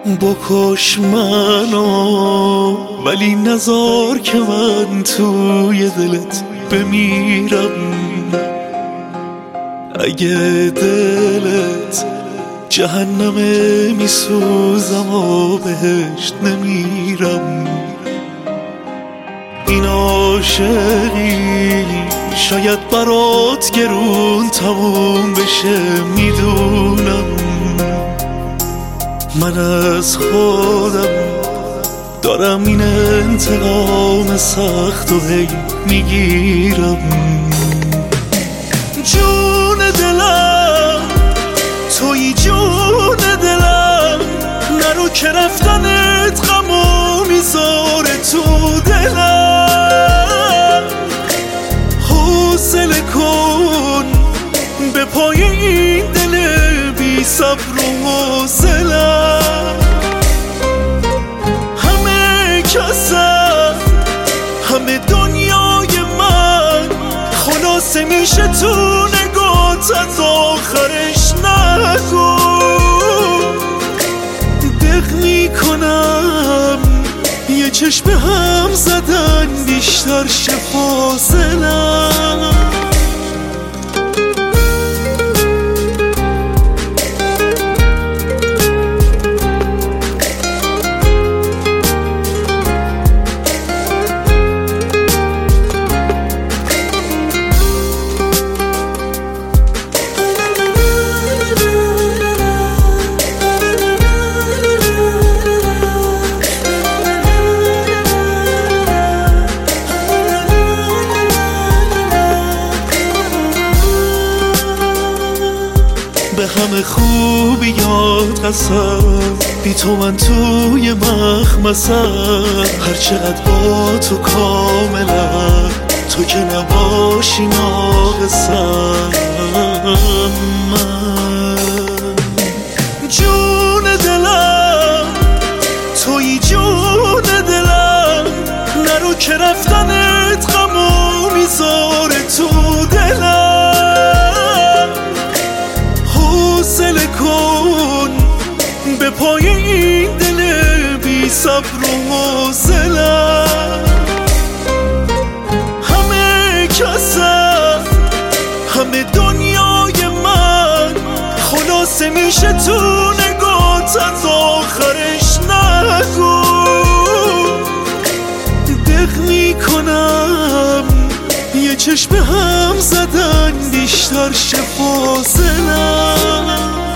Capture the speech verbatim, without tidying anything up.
بکش منو ولی نذار که من توی دلت بمیرم. اگه دلت جهنمه میسوزم و بهشت نمیرم. این عاشقی شاید برات گرون تموم بشه، میدونم من از خودم دارم این انتقام سخت و هی میگیرم. جون دلم توی جون دلم، نرو که رفتنت غمو میذاره تو دلم. حوصله کن به پای این دل بی صبر و حوصله‌ام. همه کسم همه دنیای من خلاصه میشه تو نگات، از آخرش نگو. دق میکنم یه چشم هم زدن بیشتر شه فاصله‌ام. به همه خوبیات قسم، بی تو من توی مخمسم. هر چقدر با تو کاملم، تو که نباشی ناقصم. من جون دلم توی جون دلم، نرو که رفتنت غمو میذاره تو دلم. حوصله کن به پای این دل بی صبر و حوصله‌ام. همه کسم همه دنیای من خلاصه میشه تو نگات، از آخرش نگو. دق میکنم یه چشم هم زدن بیشتر شه فاصله‌ام.